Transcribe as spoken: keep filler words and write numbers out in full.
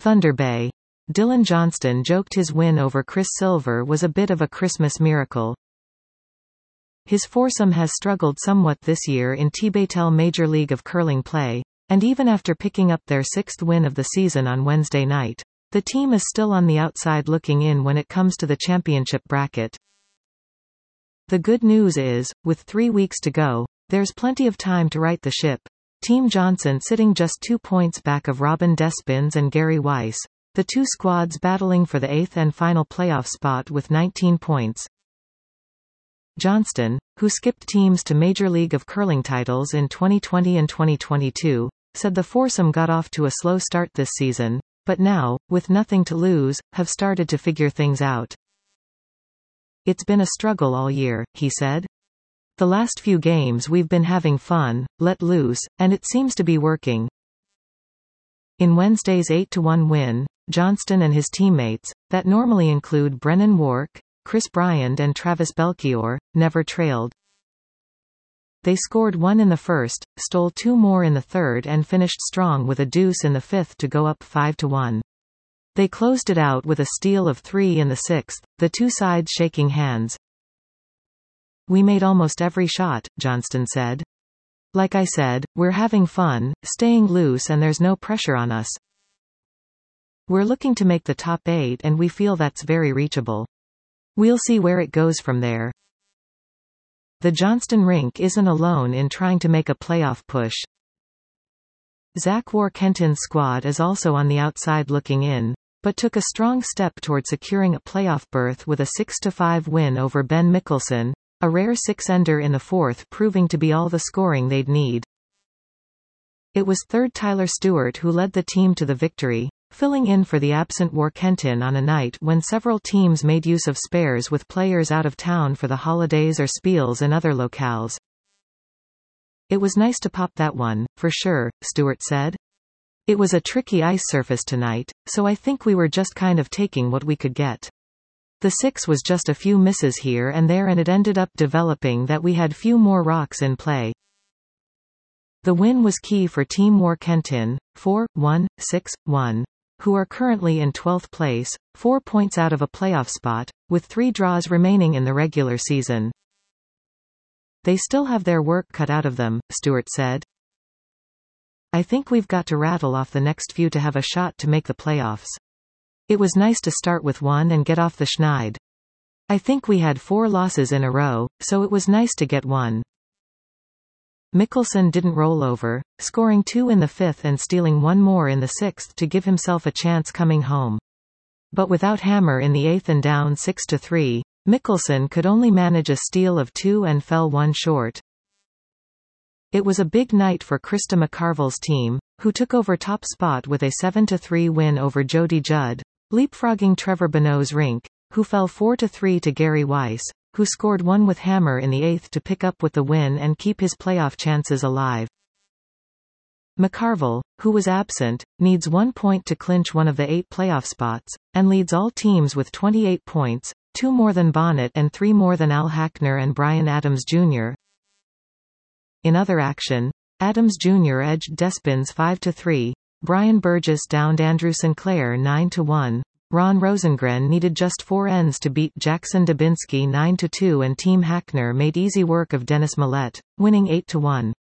Thunder Bay. Dylan Johnston joked his win over Chris Silver was a bit of a Christmas miracle. His foursome has struggled somewhat this year in T-Baytel Major League of Curling play, and even after picking up their sixth win of the season on Wednesday night, the team is still on the outside looking in when it comes to the championship bracket. The good news is, with three weeks to go, there's plenty of time to right the ship. Team Johnson sitting just two points back of Robin Despins and Gary Weiss, the two squads battling for the eighth and final playoff spot with nineteen points. Johnston, who skipped teams to Major League of Curling titles in twenty twenty and twenty twenty-two, said the foursome got off to a slow start this season, but now, with nothing to lose, have started to figure things out. It's been a struggle all year, he said. The last few games we've been having fun, let loose, and it seems to be working. In Wednesday's eight to one win, Johnston and his teammates, that normally include Brennan Wark, Chris Bryant and Travis Belchior, never trailed. They scored one in the first, stole two more in the third and finished strong with a deuce in the fifth to go up five to one. They closed it out with a steal of three in the sixth, the two sides shaking hands. We made almost every shot, Johnston said. Like I said, we're having fun, staying loose and there's no pressure on us. We're looking to make the top eight and we feel that's very reachable. We'll see where it goes from there. The Johnston rink isn't alone in trying to make a playoff push. Zach Warkentin's squad is also on the outside looking in, but took a strong step toward securing a playoff berth with a six to five win over Ben Mickelson, a rare six-ender in the fourth proving to be all the scoring they'd need. It was third Tyler Stewart who led the team to the victory, filling in for the absent Warkentin on a night when several teams made use of spares with players out of town for the holidays or spiels in other locales. It was nice to pop that one, for sure, Stewart said. It was a tricky ice surface tonight, so I think we were just kind of taking what we could get. The six was just a few misses here and there and it ended up developing that we had few more rocks in play. The win was key for Team Warkentin, four one, six one, who are currently in twelfth place, four points out of a playoff spot, with three draws remaining in the regular season. They still have their work cut out of them, Stewart said. I think we've got to rattle off the next few to have a shot to make the playoffs. It was nice to start with one and get off the schneid. I think we had four losses in a row, so it was nice to get one. Mickelson didn't roll over, scoring two in the fifth and stealing one more in the sixth to give himself a chance coming home. But without Hammer in the eighth and down six to three, Mickelson could only manage a steal of two and fell one short. It was a big night for Krista McCarville's team, who took over top spot with a seven to three win over Jody Judd, leapfrogging Trevor Bonneau's rink, who fell four to three to Gary Weiss, who scored one with Hammer in the eighth to pick up with the win and keep his playoff chances alive. McCarville, who was absent, needs one point to clinch one of the eight playoff spots, and leads all teams with twenty-eight points, two more than Bonnet and three more than Al Hackner and Brian Adams Junior In other action, Adams Junior edged Despins five to three, Brian Burgess downed Andrew Sinclair nine to one, Ron Rosengren needed just four ends to beat Jackson Dubinsky nine to two and Team Hackner made easy work of Dennis Millette, winning eight to one.